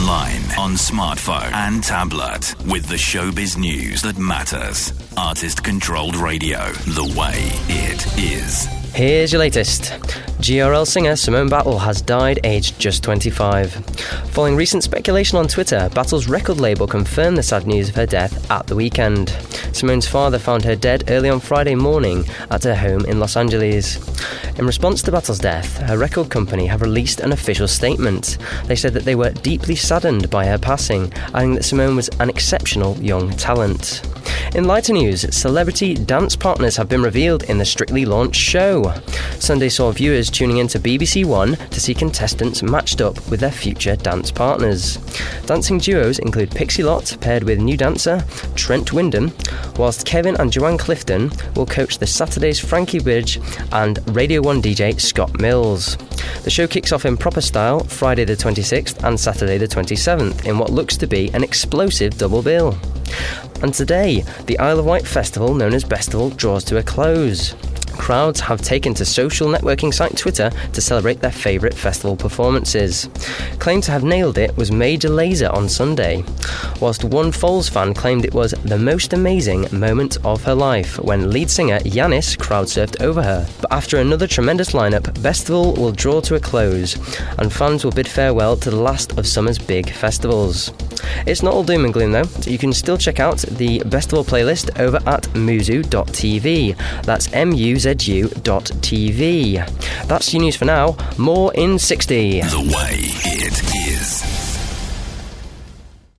online, on smartphone and tablet, with the showbiz news that matters. Artist-controlled radio, the way it is. Here's your latest. GRL singer Simone Battle has died aged just 25. Following recent speculation on Twitter, Battle's record label confirmed the sad news of her death at the weekend. Simone's father found her dead early on Friday morning at her home in Los Angeles. In response to Battle's death, her record company have released an official statement. They said that they were deeply saddened by her passing, adding that Simone was an exceptional young talent. In lighter news, celebrity dance partners have been revealed in the Strictly launched show. Sunday saw viewers tuning into BBC One to see contestants matched up with their future dance partners. Dancing duos include Pixie Lott paired with new dancer Trent Wyndham, whilst Kevin and Joanne Clifton will coach the Saturday's Frankie Bridge and Radio 1 DJ Scott Mills. The show kicks off in proper style Friday the 26th and Saturday the 27th in what looks to be an explosive double bill. And today, the Isle of Wight festival known as Bestival draws to a close. Crowds have taken to social networking site Twitter to celebrate their favourite festival performances. Claimed to have nailed it was Major Lazer on Sunday, whilst one Foals fan claimed it was the most amazing moment of her life when lead singer Yanis crowd-surfed over her. But after another tremendous lineup, Bestival will draw to a close, and fans will bid farewell to the last of summer's big festivals. It's not all doom and gloom though. You can still check out the Bestival playlist over at muzu.tv. That's muzu.tv. That's your news for now. More in 60. The way it is.